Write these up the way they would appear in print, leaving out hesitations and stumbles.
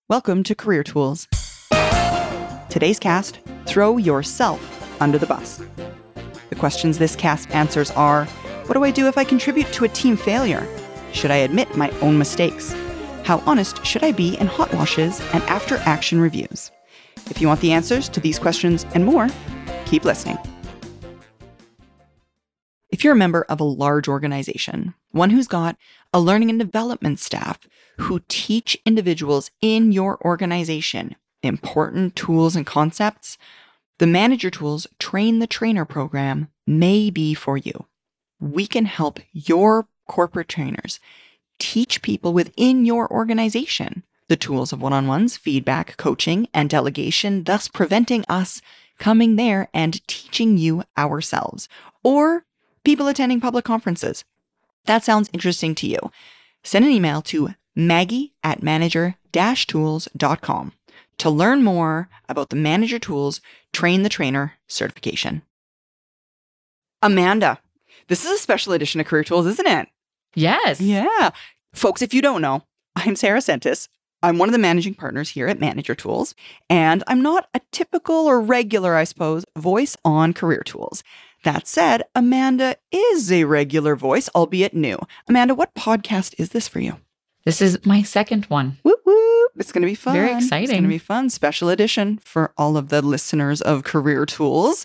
Welcome to Career Tools. Today's cast, throw yourself under the bus. The questions this cast answers are, what do I do if I contribute to a team failure? Should I admit my own mistakes? How honest should I be in hot washes and after-action reviews? If you want the answers to these questions and more, keep listening. If you're a member of a large organization, one who's got a learning and development staff who teach individuals in your organization important tools and concepts, the Manager Tools Train the Trainer program may be for you. We can help your corporate trainers teach people within your organization the tools of one-on-ones, feedback, coaching, and delegation, thus preventing us coming there and teaching you ourselves, or people attending public conferences. That sounds interesting to you. Send an email to maggie@manager-tools.com to learn more about the Manager Tools Train the Trainer certification. Amanda, this is a special edition of Career Tools, isn't it? Yes. Yeah. Folks, if you don't know, I'm Sarah Sentis. I'm one of the managing partners here at Manager Tools, and I'm not a typical or regular, I suppose, voice on Career Tools. That said, Amanda is a regular voice, albeit new. Amanda, what podcast is this for you? This is my second one. Whoop, whoop. It's going to be fun. Very exciting. It's going to be fun. Special edition for all of the listeners of Career Tools.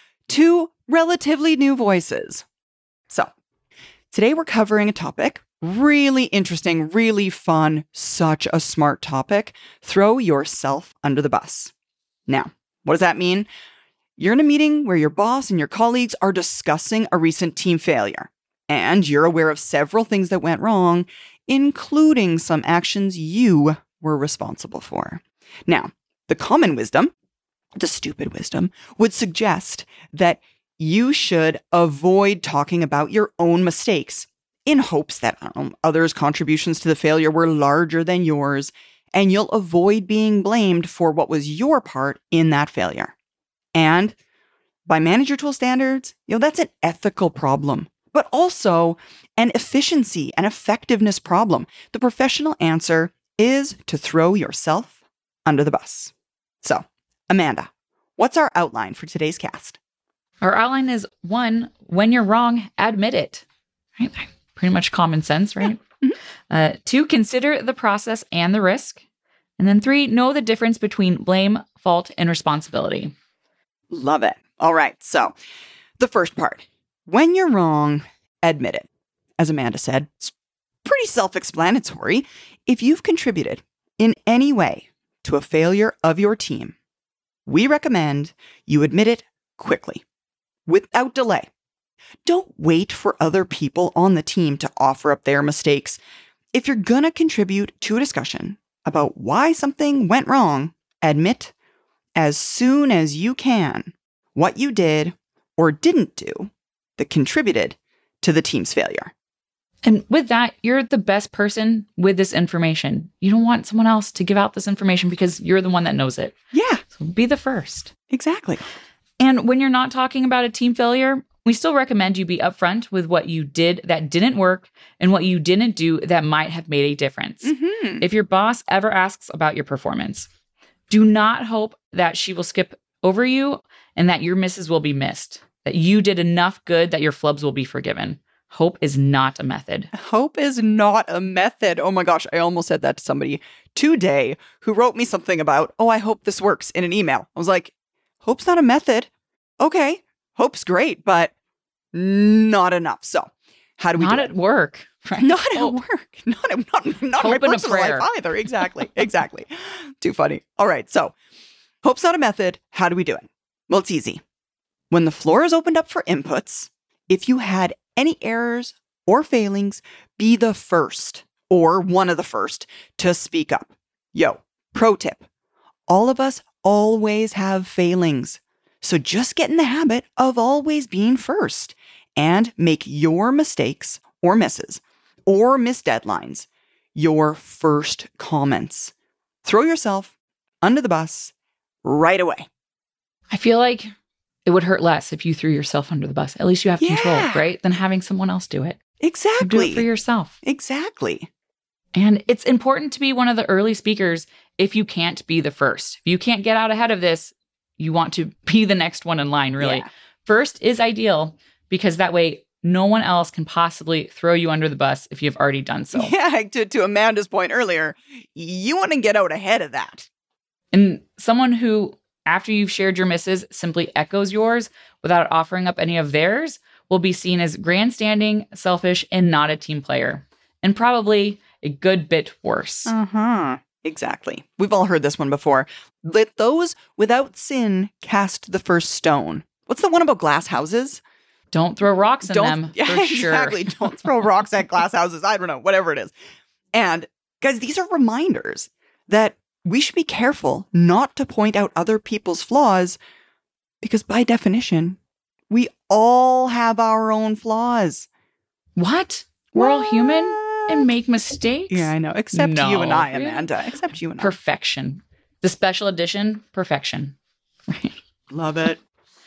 2 relatively new voices. So, today we're covering a topic, really interesting, really fun, such a smart topic. Throw yourself under the bus. Now, what does that mean? You're in a meeting where your boss and your colleagues are discussing a recent team failure, and you're aware of several things that went wrong, including some actions you were responsible for. Now, the common wisdom, the stupid wisdom, would suggest that you should avoid talking about your own mistakes in hopes that others' contributions to the failure were larger than yours, and you'll avoid being blamed for what was your part in that failure. And by Manager Tool standards, that's an ethical problem, but also an efficiency and effectiveness problem. The professional answer is to throw yourself under the bus. So, Amanda, what's our outline for today's cast? Our outline is 1, when you're wrong, admit it. Right? Pretty much common sense, right? Yeah. Mm-hmm. 2, consider the process and the risk. And then 3, know the difference between blame, fault, and responsibility. Love it. All right. So the first part, when you're wrong, admit it. As Amanda said, it's pretty self-explanatory. If you've contributed in any way to a failure of your team, we recommend you admit it quickly, without delay. Don't wait for other people on the team to offer up their mistakes. If you're going to contribute to a discussion about why something went wrong, admit as soon as you can what you did or didn't do that contributed to the team's failure. And with that, you're the best person with this information. You don't want someone else to give out this information because you're the one that knows it. Yeah. So be the first. Exactly. And when you're not talking about a team failure, we still recommend you be upfront with what you did that didn't work and what you didn't do that might have made a difference. Mm-hmm. If your boss ever asks about your performance, do not hope that she will skip over you and that your misses will be missed, that you did enough good that your flubs will be forgiven. Hope is not a method. Hope is not a method. Oh my gosh, I almost said that to somebody today who wrote me something about, I hope this works in an email. I was like, hope's not a method. Okay, hope's great, but not enough. So how do we not do at it? work, right? Not at work. Not in my Hope and a personal life prayer. either. Exactly. Exactly. Too funny. All right. So hope's not a method. How do we do it? Well, it's easy. When the floor is opened up for inputs, if you had any errors or failings, be the first or one of the first to speak up. Pro tip. All of us always have failings. So just get in the habit of always being first and make your mistakes or misses or missed deadlines your first comments. Throw yourself under the bus right away. I feel like it would hurt less if you threw yourself under the bus. At least you have control, right? Than having someone else do it. Exactly. Do it for yourself. Exactly. And it's important to be one of the early speakers if you can't be the first. If you can't get out ahead of this, you want to be the next one in line, really. Yeah. First is ideal because that way no one else can possibly throw you under the bus if you've already done so. Yeah, to Amanda's point earlier, you want to get out ahead of that. And someone who, after you've shared your misses, simply echoes yours without offering up any of theirs will be seen as grandstanding, selfish, and not a team player. And probably a good bit worse. Exactly. We've all heard this one before. Let those without sin cast the first stone. What's the one about glass houses? Don't throw rocks in them, for sure. Exactly. Don't throw rocks at glass houses. I don't know, whatever it is. And guys, these are reminders that we should be careful not to point out other people's flaws because by definition, we all have our own flaws. What? We're all human and make mistakes? Yeah, I know. Except No, you and I, really? Amanda. Except you and I. Perfection. The special edition, perfection. Love it.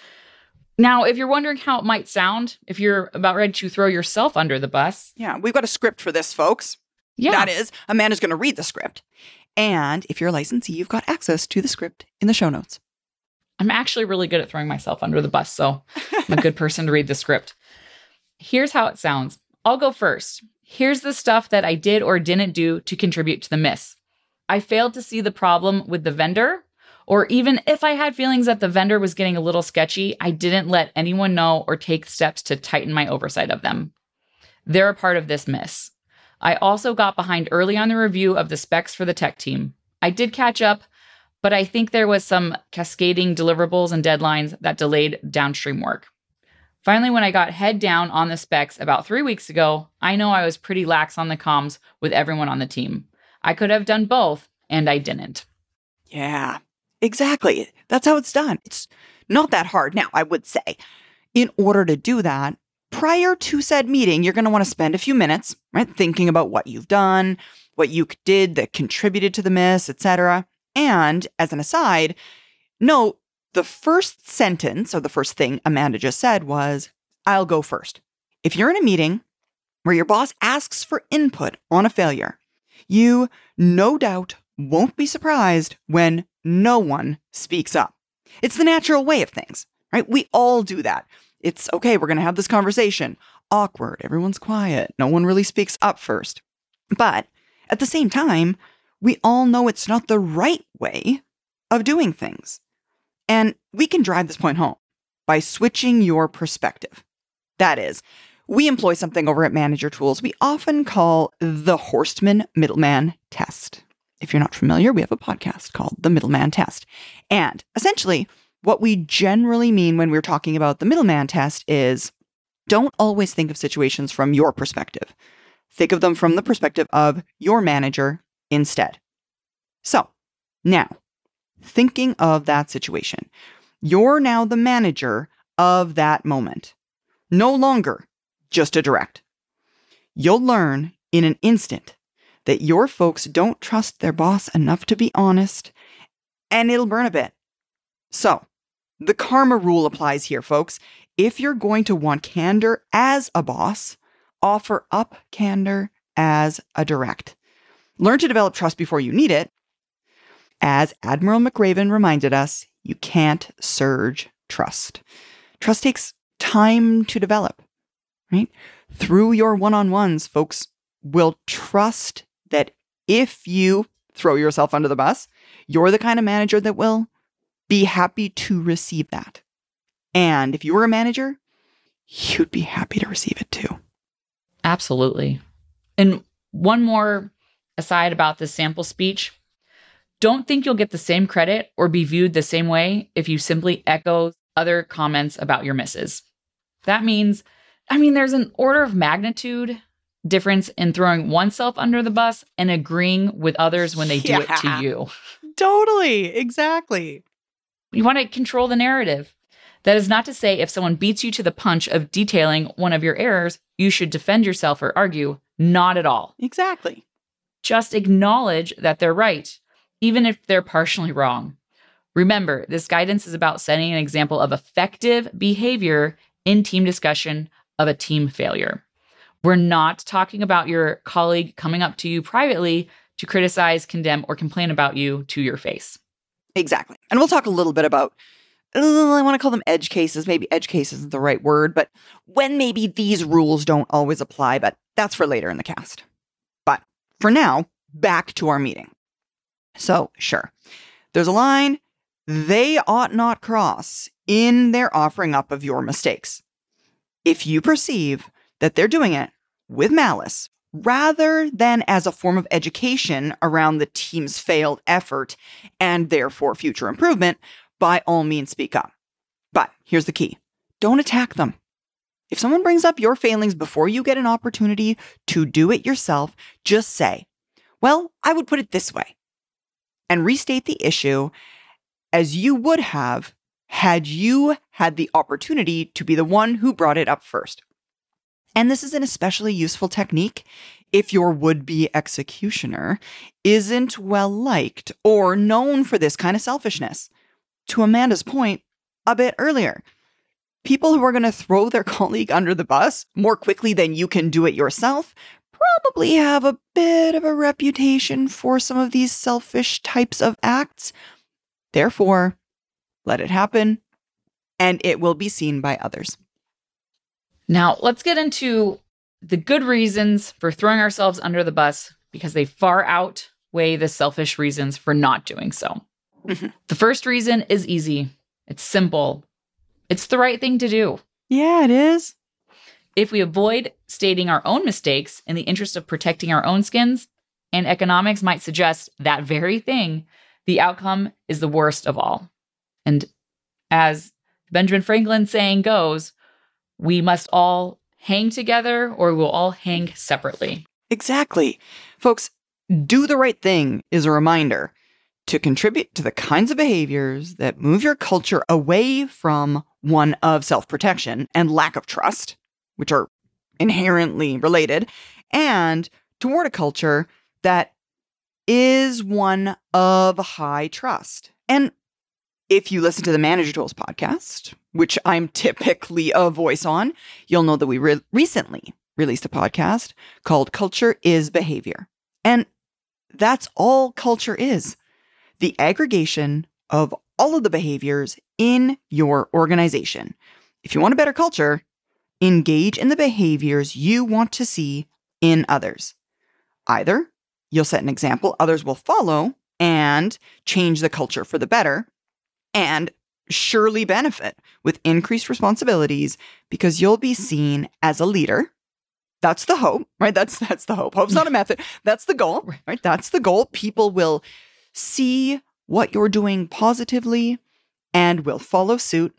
Now, if you're wondering how it might sound, if you're about ready to throw yourself under the bus. Yeah, we've got a script for this, folks. Yeah. That is, Amanda's going to read the script. And if you're a licensee, you've got access to the script in the show notes. I'm actually really good at throwing myself under the bus, so I'm a good person to read the script. Here's how it sounds. I'll go first. Here's the stuff that I did or didn't do to contribute to the miss. I failed to see the problem with the vendor, or even if I had feelings that the vendor was getting a little sketchy, I didn't let anyone know or take steps to tighten my oversight of them. They're a part of this miss. I also got behind early on the review of the specs for the tech team. I did catch up, but I think there was some cascading deliverables and deadlines that delayed downstream work. Finally, when I got head down on the specs about 3 weeks ago, I know I was pretty lax on the comms with everyone on the team. I could have done both, and I didn't. Yeah, exactly. That's how it's done. It's not that hard. Now, I would say, in order to do that, prior to said meeting, you're going to want to spend a few minutes, right, thinking about what you've done, what you did that contributed to the miss, etc. And as an aside, note the first sentence or the first thing Amanda just said was, I'll go first. If you're in a meeting where your boss asks for input on a failure, you no doubt won't be surprised when no one speaks up. It's the natural way of things, right? We all do that. It's okay, we're going to have this conversation. Awkward, everyone's quiet, no one really speaks up first. But at the same time, we all know it's not the right way of doing things. And we can drive this point home by switching your perspective. That is, we employ something over at Manager Tools we often call the Horstman Middleman Test. If you're not familiar, we have a podcast called The Middleman Test. And essentially, what we generally mean when we're talking about the middleman test is don't always think of situations from your perspective. Think of them from the perspective of your manager instead. So now, thinking of that situation, you're now the manager of that moment. No longer just a direct. You'll learn in an instant that your folks don't trust their boss enough to be honest, and it'll burn a bit. So, the karma rule applies here, folks. If you're going to want candor as a boss, offer up candor as a direct. Learn to develop trust before you need it. As Admiral McRaven reminded us, you can't surge trust. Trust takes time to develop, right? Through your one-on-ones, folks will trust that if you throw yourself under the bus, you're the kind of manager that will be happy to receive that. And if you were a manager, you'd be happy to receive it too. Absolutely. And one more aside about this sample speech. Don't think you'll get the same credit or be viewed the same way if you simply echo other comments about your misses. That means, there's an order of magnitude difference in throwing oneself under the bus and agreeing with others when they do it to you. Totally. Exactly. You want to control the narrative. That is not to say if someone beats you to the punch of detailing one of your errors, you should defend yourself or argue. Not at all. Exactly. Just acknowledge that they're right, even if they're partially wrong. Remember, this guidance is about setting an example of effective behavior in team discussion of a team failure. We're not talking about your colleague coming up to you privately to criticize, condemn, or complain about you to your face. Exactly. And we'll talk a little bit about, I want to call them edge cases. Maybe edge case isn't the right word, but when maybe these rules don't always apply, but that's for later in the cast. But for now, back to our meeting. So, sure, there's a line they ought not cross in their offering up of your mistakes. If you perceive that they're doing it with malice, rather than as a form of education around the team's failed effort and therefore future improvement, by all means speak up. But here's the key. Don't attack them. If someone brings up your failings before you get an opportunity to do it yourself, just say, well, I would put it this way, and restate the issue as you would have had you had the opportunity to be the one who brought it up first. And this is an especially useful technique if your would-be executioner isn't well-liked or known for this kind of selfishness. To Amanda's point a bit earlier, people who are going to throw their colleague under the bus more quickly than you can do it yourself probably have a bit of a reputation for some of these selfish types of acts. Therefore, let it happen, and it will be seen by others. Now, let's get into the good reasons for throwing ourselves under the bus because they far outweigh the selfish reasons for not doing so. The first reason is easy. It's simple. It's the right thing to do. Yeah, it is. If we avoid stating our own mistakes in the interest of protecting our own skins, and economics might suggest that very thing, the outcome is the worst of all. And as Benjamin Franklin's saying goes, we must all hang together or we'll all hang separately. Exactly. Folks, do the right thing is a reminder to contribute to the kinds of behaviors that move your culture away from one of self-protection and lack of trust, which are inherently related, and toward a culture that is one of high trust. And if you listen to the Manager Tools podcast, which I'm typically a voice on, you'll know that we recently released a podcast called Culture is Behavior. And that's all culture is. The aggregation of all of the behaviors in your organization. If you want a better culture, engage in the behaviors you want to see in others. Either you'll set an example others will follow and change the culture for the better, and surely benefit with increased responsibilities because you'll be seen as a leader. That's the hope, right? That's the hope. Hope's not a method. That's the goal, right? That's the goal. People will see what you're doing positively and will follow suit,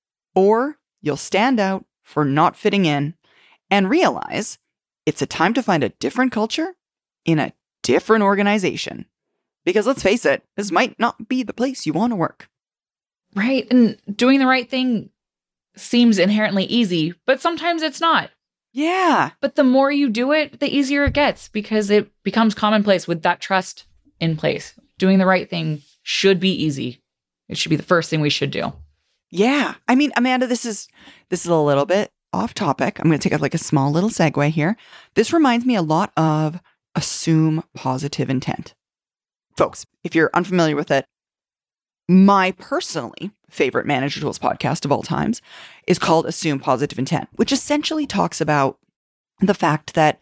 or you'll stand out for not fitting in and realize it's a time to find a different culture in a different organization. Because let's face it, this might not be the place you want to work. Right. And doing the right thing seems inherently easy, but sometimes it's not. Yeah. But the more you do it, the easier it gets because it becomes commonplace with that trust in place. Doing the right thing should be easy. It should be the first thing we should do. Yeah. I mean, Amanda, this is a little bit off topic. I'm going to take a small little segue here. This reminds me a lot of Assume Positive Intent. Folks, if you're unfamiliar with it, my personally favorite Manager Tools podcast of all times is called Assume Positive Intent, which essentially talks about the fact that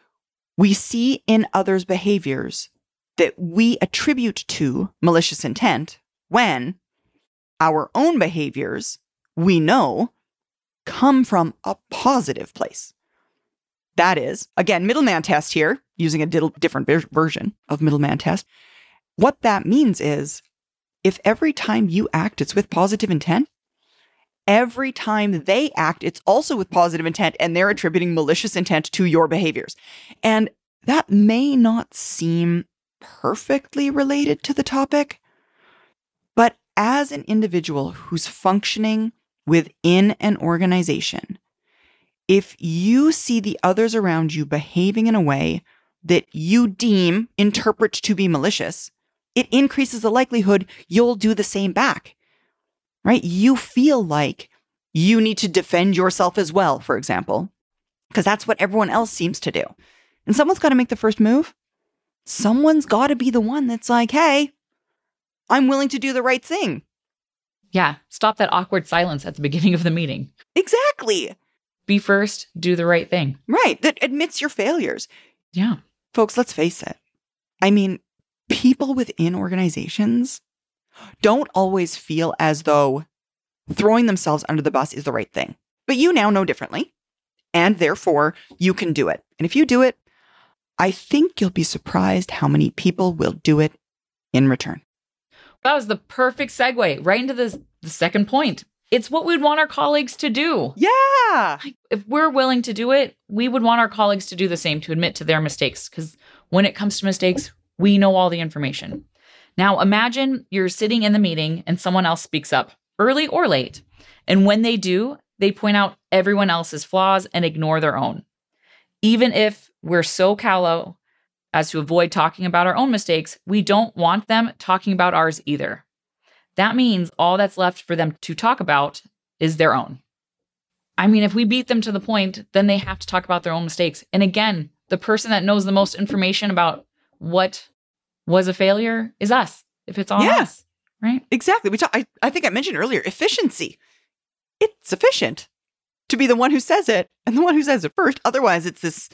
we see in others' behaviors that we attribute to malicious intent when our own behaviors, we know, come from a positive place. That is, again, middleman test here, using a different version of middleman test. What that means is, if every time you act, it's with positive intent, every time they act, it's also with positive intent, and they're attributing malicious intent to your behaviors. And that may not seem perfectly related to the topic, but as an individual who's functioning within an organization, if you see the others around you behaving in a way that you interpret to be malicious, it increases the likelihood you'll do the same back, right? You feel like you need to defend yourself as well, for example. because that's what everyone else seems to do. And someone's got to make the first move. Someone's got to be the one that's like, hey, I'm willing to do the right thing. Yeah. Stop that awkward silence at the beginning of the meeting. Exactly. Be first, do the right thing. Right. That admits your failures. Yeah. Folks, let's face it. I mean, people within organizations don't always feel as though throwing themselves under the bus is the right thing. But you now know differently, and therefore you can do it. And if you do it, I think you'll be surprised how many people will do it in return. That was the perfect segue right into the second point. It's what we'd want our colleagues to do. Yeah. If we're willing to do it, we would want our colleagues to do the same, to admit to their mistakes. Because when it comes to mistakes, we know all the information. Now, imagine you're sitting in the meeting and someone else speaks up, early or late. And when they do, they point out everyone else's flaws and ignore their own. Even if we're so callow as to avoid talking about our own mistakes, we don't want them talking about ours either. That means all that's left for them to talk about is their own. I mean, if we beat them to the point, then they have to talk about their own mistakes. And again, the person that knows the most information about what was a failure is us, if it's on us, right? Exactly. Which I think I mentioned earlier, efficiency. It's efficient to be the one who says it and the one who says it first. Otherwise, it's this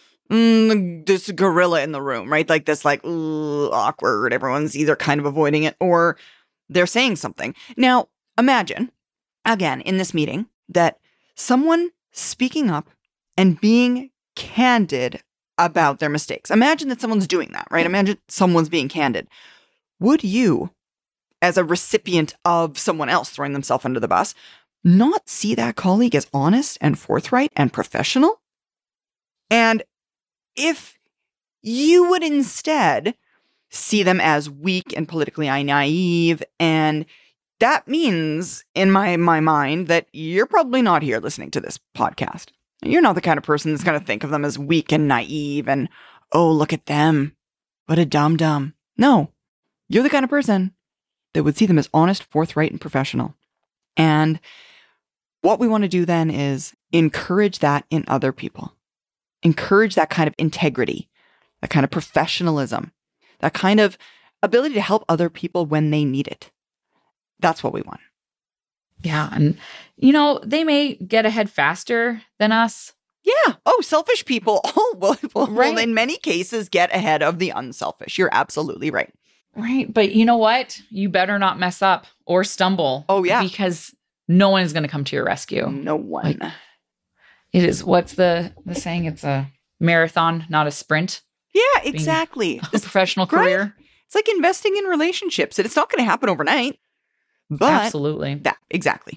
gorilla in the room, right? Like this, awkward. Everyone's either kind of avoiding it or they're saying something. Now, imagine, again, in this meeting, that someone speaking up and being candid about their mistakes. Imagine that someone's doing that, right? Imagine someone's being candid. Would you, as a recipient of someone else throwing themselves under the bus, not see that colleague as honest and forthright and professional? And if you would instead see them as weak and politically naive, and that means, in my mind, that you're probably not here listening to this podcast. You're not the kind of person that's going to think of them as weak and naive and, oh, look at them. What a dum-dum. No, you're the kind of person that would see them as honest, forthright, and professional. And what we want to do then is encourage that in other people. Encourage that kind of integrity, that kind of professionalism, that kind of ability to help other people when they need it. That's what we want. Yeah. And, they may get ahead faster than us. Yeah. Oh, selfish people. Oh, will Right. in many cases get ahead of the unselfish. You're absolutely right. Right. But you know what? You better not mess up or stumble. Oh, yeah. Because no one is going to come to your rescue. No one. It is, what's the saying? It's a marathon, not a sprint. Yeah, exactly. A professional career. Right? It's like investing in relationships. And it's not going to happen overnight. But Absolutely. Exactly.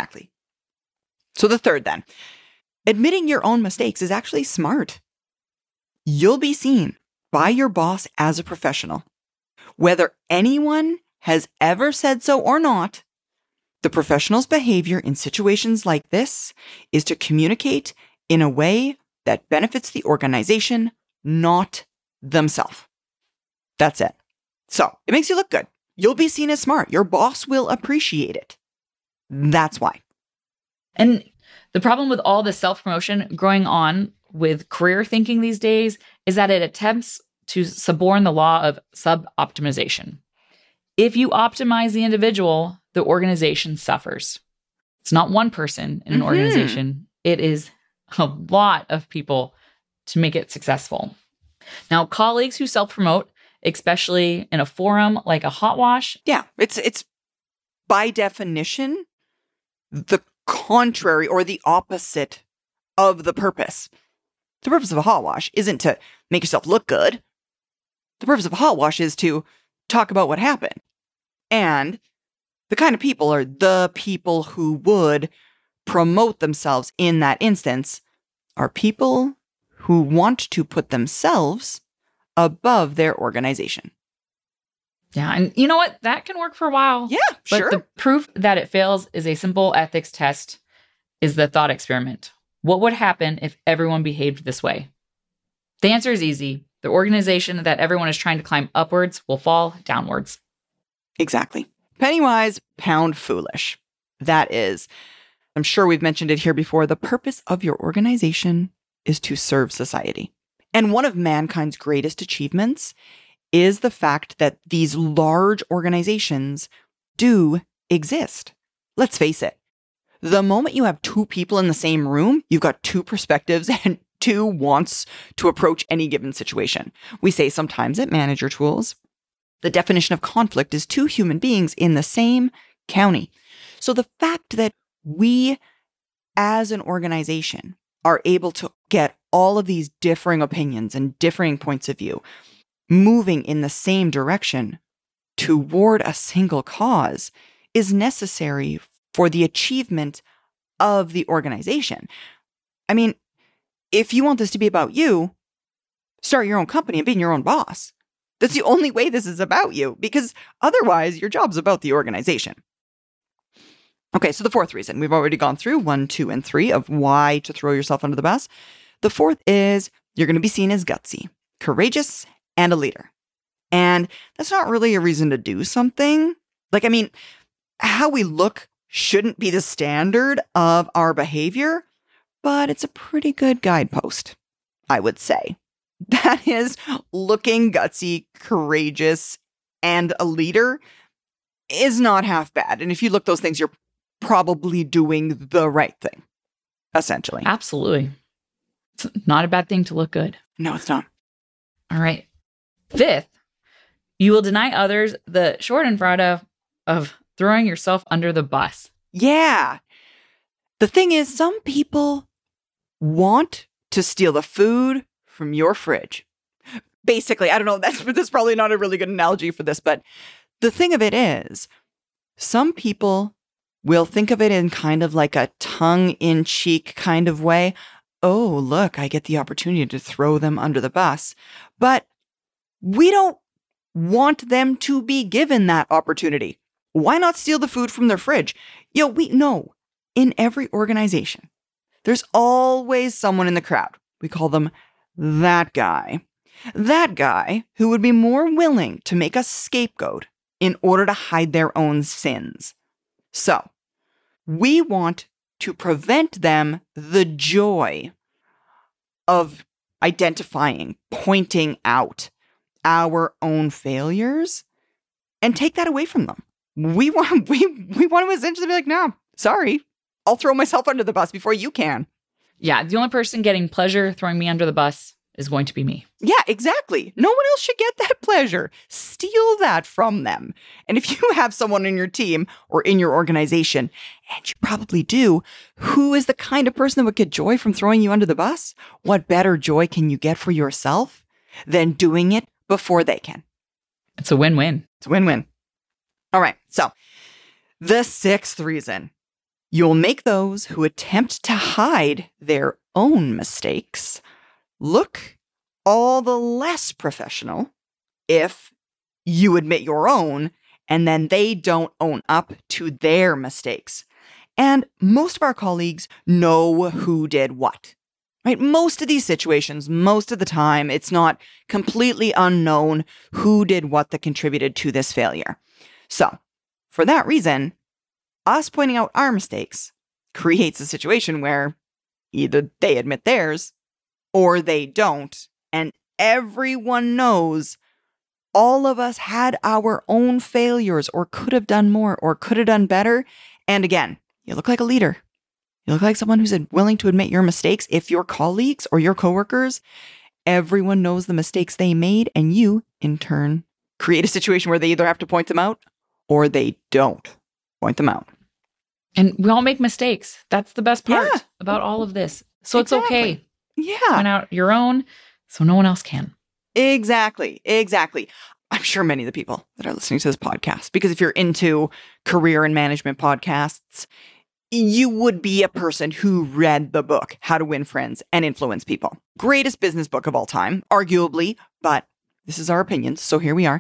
So the third then, admitting your own mistakes is actually smart. You'll be seen by your boss as a professional. Whether anyone has ever said so or not, the professional's behavior in situations like this is to communicate in a way that benefits the organization, not themselves. That's it. So it makes you look good. You'll be seen as smart. Your boss will appreciate it. That's why. And the problem with all the self-promotion going on with career thinking these days is that it attempts to suborn the law of sub-optimization. If you optimize the individual, the organization suffers. It's not one person in an organization. It is a lot of people to make it successful. Now, colleagues who self-promote, especially in a forum like a hot wash. Yeah, it's by definition the contrary or the opposite of the purpose. The purpose of a hot wash isn't to make yourself look good. The purpose of a hot wash is to talk about what happened. And the kind of people are the people who would promote themselves in that instance are people who want to put themselves above their organization. Yeah, and you know what? That can work for a while. Yeah, but sure. The proof that it fails is a simple ethics test, is the thought experiment. What would happen if everyone behaved this way? The answer is easy. The organization that everyone is trying to climb upwards will fall downwards. Exactly. Penny wise, pound foolish. That is, I'm sure we've mentioned it here before, the purpose of your organization is to serve society. And one of mankind's greatest achievements is the fact that these large organizations do exist. Let's face it. The moment you have two people in the same room, you've got two perspectives and two wants to approach any given situation. We say sometimes at Manager Tools, the definition of conflict is two human beings in the same county. So the fact that we as an organization are able to get all of these differing opinions and differing points of view moving in the same direction toward a single cause is necessary for the achievement of the organization. I mean, if you want this to be about you, start your own company and be your own boss. That's the only way this is about you, because otherwise your job's about the organization. Okay, so the fourth reason, we've already gone through 1, 2, and 3 of why to throw yourself under the bus. The fourth is you're going to be seen as gutsy, courageous, and a leader. And that's not really a reason to do something. How we look shouldn't be the standard of our behavior, but it's a pretty good guidepost, I would say. That is, looking gutsy, courageous, and a leader is not half bad. And if you look those things, you're probably doing the right thing, essentially. Absolutely. It's not a bad thing to look good. No, it's not. All right. Fifth, you will deny others the short and front of throwing yourself under the bus. Yeah. The thing is, some people want to steal the food from your fridge. Basically, I don't know, that's probably not a really good analogy for this, but the thing of it is, some people will think of it in kind of like a tongue-in-cheek kind of way. Oh, look, I get the opportunity to throw them under the bus. But we don't want them to be given that opportunity. Why not steal the food from their fridge? We know in every organization, there's always someone in the crowd. We call them that guy. That guy who would be more willing to make a scapegoat in order to hide their own sins. So, we want to prevent them the joy of identifying, pointing out our own failures and take that away from them. We want to essentially be like, no, sorry, I'll throw myself under the bus before you can. Yeah, the only person getting pleasure throwing me under the bus is going to be me. Yeah, exactly. No one else should get that pleasure. Steal that from them. And if you have someone in your team or in your organization, and you probably do, who is the kind of person that would get joy from throwing you under the bus? What better joy can you get for yourself than doing it before they can? It's a win-win. It's a win-win. All right, so the sixth reason, you'll make those who attempt to hide their own mistakes look all the less professional if you admit your own and then they don't own up to their mistakes. And most of our colleagues know who did what, right? Most of these situations, most of the time, it's not completely unknown who did what that contributed to this failure. So, for that reason, us pointing out our mistakes creates a situation where either they admit theirs or they don't, and everyone knows all of us had our own failures or could have done more or could have done better. And again, you look like a leader. You look like someone who's willing to admit your mistakes. If your colleagues or your coworkers, everyone knows the mistakes they made, and you, in turn, create a situation where they either have to point them out or they don't point them out. And we all make mistakes. That's the best part about all of this. So it's okay. Yeah. Point out your own so no one else can. Exactly. I'm sure many of the people that are listening to this podcast, because if you're into career and management podcasts, you would be a person who read the book, How to Win Friends and Influence People. Greatest business book of all time, arguably, but this is our opinions, so here we are.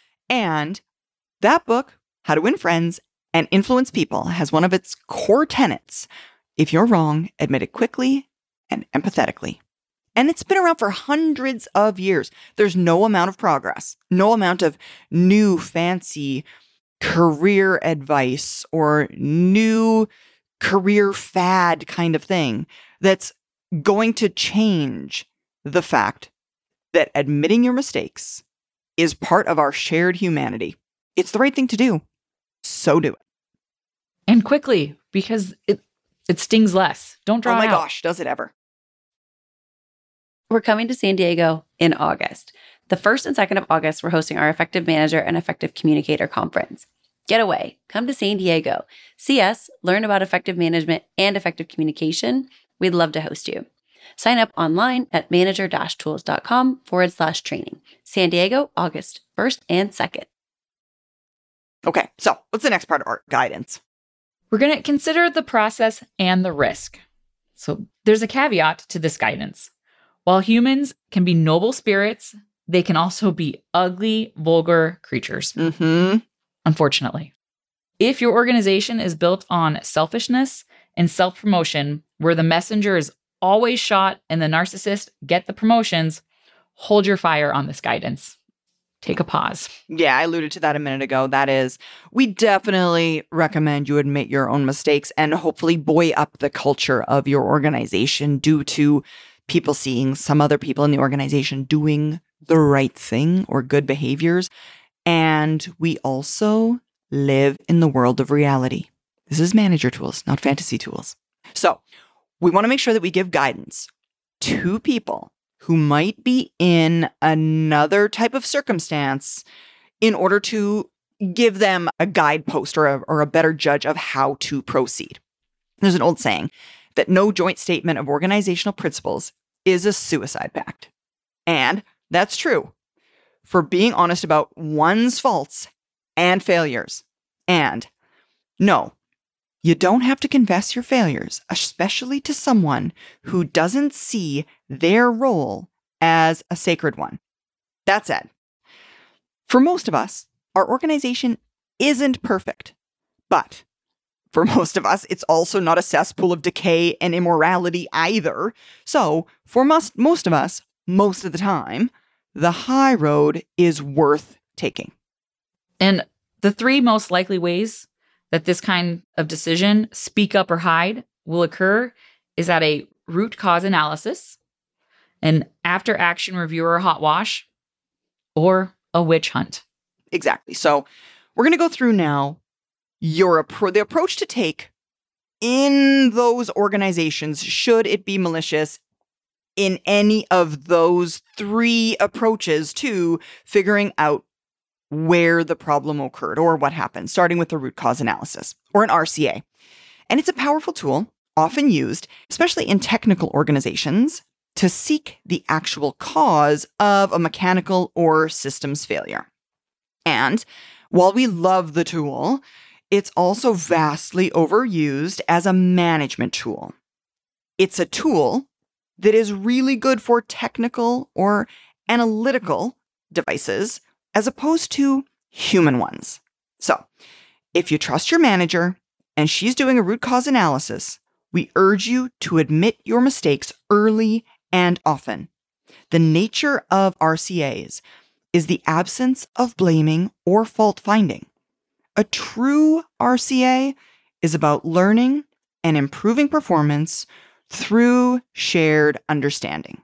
And that book, How to Win Friends and Influence People, has one of its core tenets: if you're wrong, admit it quickly and empathetically. And it's been around for hundreds of years. There's no amount of progress, no amount of new fancy career advice or new career fad kind of thing that's going to change the fact that admitting your mistakes is part of our shared humanity. It's the right thing to do. So do it. And quickly, because it stings less. Don't draw Oh my out. gosh, does it ever? We're coming to San Diego in August. The 1st and 2nd of August, we're hosting our Effective Manager and Effective Communicator Conference. Get away. Come to San Diego. See us, learn about effective management and effective communication. We'd love to host you. Sign up online at manager-tools.com/training. San Diego, August 1st and 2nd. Okay, so what's the next part of our guidance? We're going to consider the process and the risk. So there's a caveat to this guidance. While humans can be noble spirits, they can also be ugly, vulgar creatures. Unfortunately. If your organization is built on selfishness and self-promotion, where the messenger is always shot and the narcissist get the promotions, hold your fire on this guidance. Take a pause. Yeah, I alluded to that a minute ago. That is, we definitely recommend you admit your own mistakes and hopefully buoy up the culture of your organization due to people seeing some other people in the organization doing the right thing or good behaviors. And we also live in the world of reality. This is manager tools, not fantasy tools. So we want to make sure that we give guidance to people who might be in another type of circumstance in order to give them a guidepost or a better judge of how to proceed. There's an old saying that no joint statement of organizational principles is a suicide pact. And that's true for being honest about one's faults and failures. And no, you don't have to confess your failures, especially to someone who doesn't see their role as a sacred one. That said, for most of us, our organization isn't perfect. But for most of us, it's also not a cesspool of decay and immorality either. So for most of us, most of the time, the high road is worth taking. And the 3 most likely ways that this kind of decision, speak up or hide, will occur is at a root cause analysis, an after action review or hot wash, or a witch hunt. Exactly. So we're going to go through now the approach to take in those organizations, should it be malicious, in any of those 3 approaches to figuring out where the problem occurred or what happened, starting with the root cause analysis, or an RCA. And it's a powerful tool, often used, especially in technical organizations, to seek the actual cause of a mechanical or systems failure. And while we love the tool, it's also vastly overused as a management tool. It's a tool that is really good for technical or analytical devices as opposed to human ones. So, if you trust your manager and she's doing a root cause analysis, we urge you to admit your mistakes early and often. The nature of RCAs is the absence of blaming or fault finding. A true RCA is about learning and improving performance through shared understanding.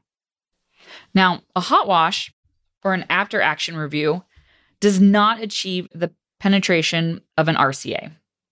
Now, a hot wash or an after action review does not achieve the penetration of an RCA.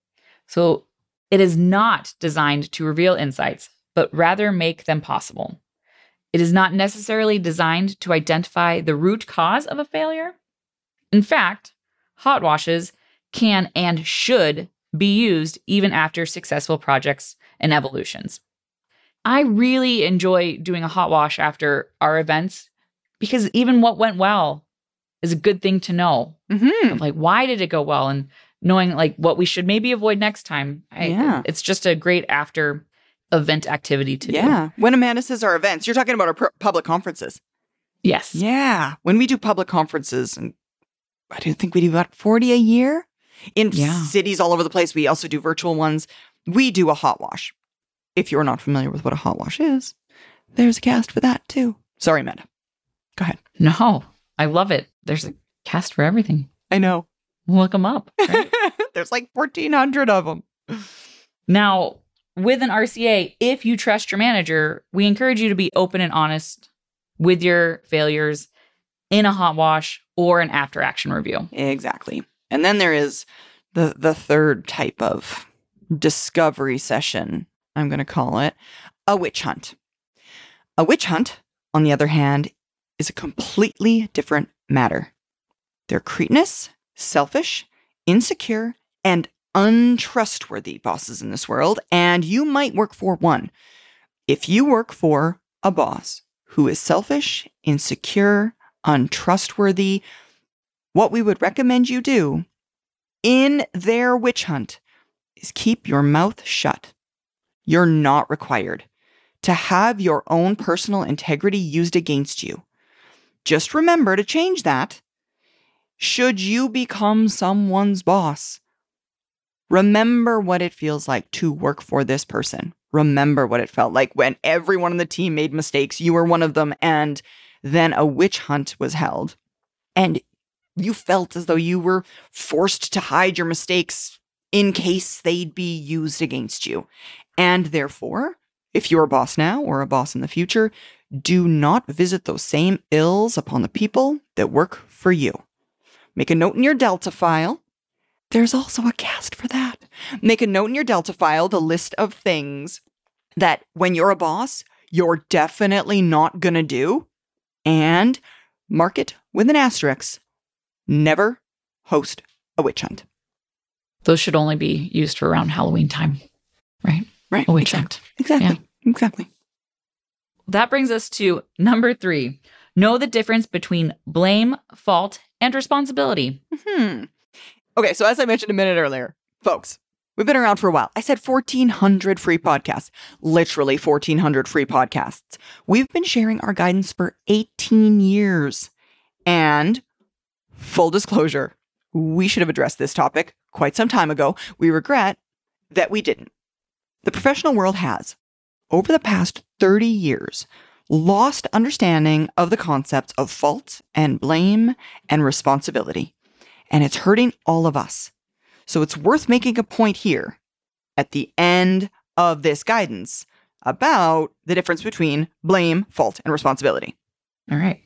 So it is not designed to reveal insights, but rather make them possible. It is not necessarily designed to identify the root cause of a failure. In fact, hot washes can and should be used even after successful projects and evolutions. I really enjoy doing a hot wash after our events because even what went well is a good thing to know. Mm-hmm. Like, why did it go well? And knowing like what we should maybe avoid next time. It's just a great after event activity to do. Yeah. When Amanda says our events, you're talking about our public conferences. Yes. Yeah. When we do public conferences, and I do think we do about 40 a year in cities all over the place. We also do virtual ones. We do a hot wash. If you're not familiar with what a hot wash is, there's a cast for that too. Sorry, Amanda. Go ahead. No, I love it. There's a cast for everything. I know. Look them up. Right? There's like 1,400 of them. Now, with an RCA, if you trust your manager, we encourage you to be open and honest with your failures in a hot wash or an after action review. Exactly. And then there is the third type of discovery session, I'm going to call it, a witch hunt. A witch hunt, on the other hand, is a completely different matter. They're cretinous, selfish, insecure, and untrustworthy bosses in this world, and you might work for one. If you work for a boss who is selfish, insecure, untrustworthy, what we would recommend you do in their witch hunt is keep your mouth shut. You're not required to have your own personal integrity used against you. Just remember to change that. Should you become someone's boss, remember what it feels like to work for this person. Remember what it felt like when everyone on the team made mistakes. You were one of them, and then a witch hunt was held. And you felt as though you were forced to hide your mistakes in case they'd be used against you. And therefore, if you're a boss now or a boss in the future, do not visit those same ills upon the people that work for you. Make a note in your Delta file. There's also a cast for that. Make a note in your Delta file, the list of things that when you're a boss, you're definitely not going to do. And mark it with an asterisk. Never host a witch hunt. Those should only be used for around Halloween time, right? Right. A witch hunt. Exactly. Yeah. Exactly. That brings us to number 3. Know the difference between blame, fault, and responsibility. Okay, so as I mentioned a minute earlier, folks, we've been around for a while. I said 1,400 free podcasts, literally 1,400 free podcasts. We've been sharing our guidance for 18 years. And full disclosure, we should have addressed this topic quite some time ago. We regret that we didn't. The professional world has, over the past 30 years, lost understanding of the concepts of fault and blame and responsibility. And it's hurting all of us. So it's worth making a point here at the end of this guidance about the difference between blame, fault, and responsibility. All right.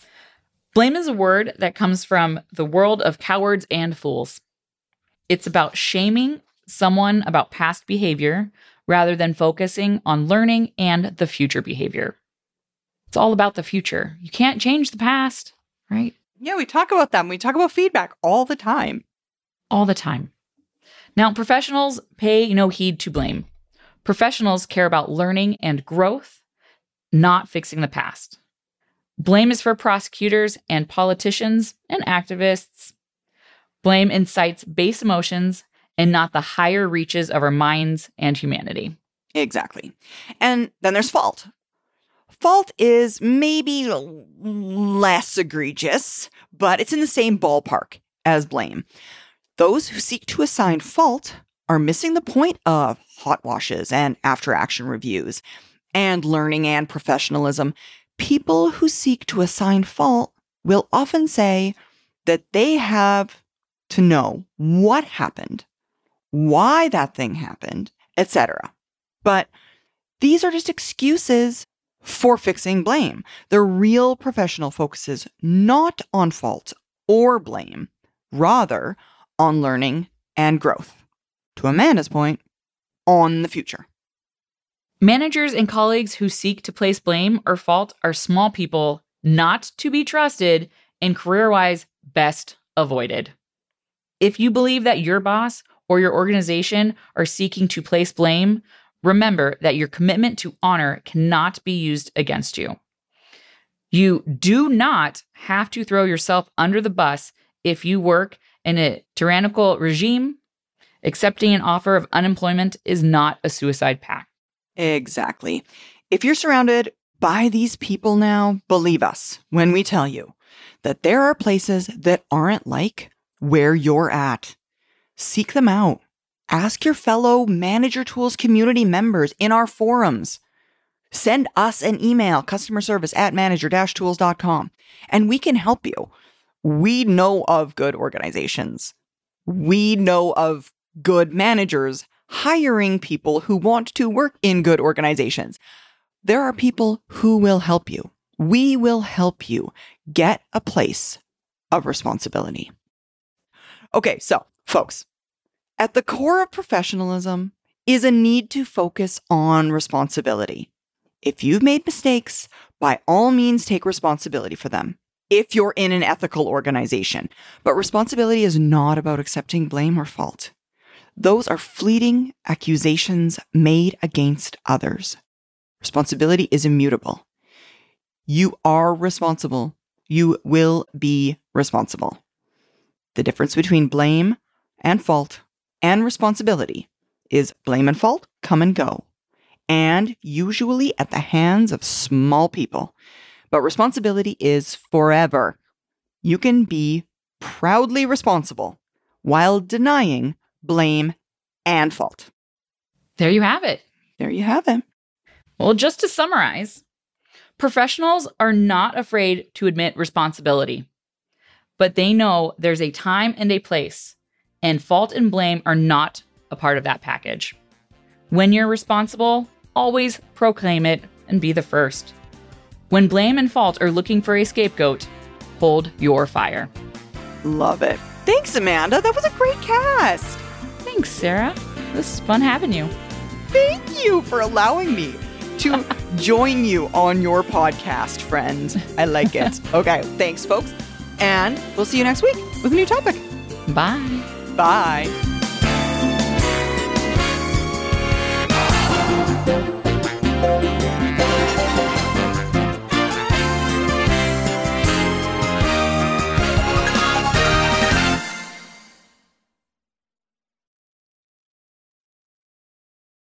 Blame is a word that comes from the world of cowards and fools. It's about shaming someone about past behavior rather than focusing on learning and the future behavior. It's all about the future. You can't change the past, right? Yeah, we talk about that. We talk about feedback all the time. All the time. Now, professionals pay no heed to blame. Professionals care about learning and growth, not fixing the past. Blame is for prosecutors and politicians and activists. Blame incites base emotions and not the higher reaches of our minds and humanity. Exactly. And then there's fault. Fault is maybe less egregious, but it's in the same ballpark as blame. Those who seek to assign fault are missing the point of hot washes and after-action reviews and learning and professionalism. People who seek to assign fault will often say that they have to know what happened, why that thing happened, etc. But these are just excuses for fixing blame. The real professional focuses not on fault or blame, rather on learning and growth. To Amanda's point, on the future. Managers and colleagues who seek to place blame or fault are small people, not to be trusted, and career-wise best avoided. If you believe that your boss or your organization are seeking to place blame, remember that your commitment to honor cannot be used against you. You do not have to throw yourself under the bus if you work in a tyrannical regime. Accepting an offer of unemployment is not a suicide pact. Exactly. If you're surrounded by these people now, believe us when we tell you that there are places that aren't like where you're at. Seek them out. Ask your fellow Manager Tools community members in our forums. Send us an email, customerservice@manager-tools.com, and we can help you. We know of good organizations. We know of good managers hiring people who want to work in good organizations. There are people who will help you. We will help you get a place of responsibility. Okay, so folks, at the core of professionalism is a need to focus on responsibility. If you've made mistakes, by all means, take responsibility for them if you're in an ethical organization. But responsibility is not about accepting blame or fault. Those are fleeting accusations made against others. Responsibility is immutable. You are responsible. You will be responsible. The difference between blame and fault and responsibility is blame and fault come and go, and usually at the hands of small people. But responsibility is forever. You can be proudly responsible while denying blame and fault. There you have it. There you have it. Well, just to summarize, professionals are not afraid to admit responsibility, but they know there's a time and a place, and fault and blame are not a part of that package. When you're responsible, always proclaim it and be the first. When blame and fault are looking for a scapegoat, hold your fire. Love it. Thanks, Amanda. That was a great cast. Thanks, Sarah. It was fun having you. Thank you for allowing me to join you on your podcast, friend. I like it. Okay, thanks, folks. And we'll see you next week with a new topic. Bye. Bye.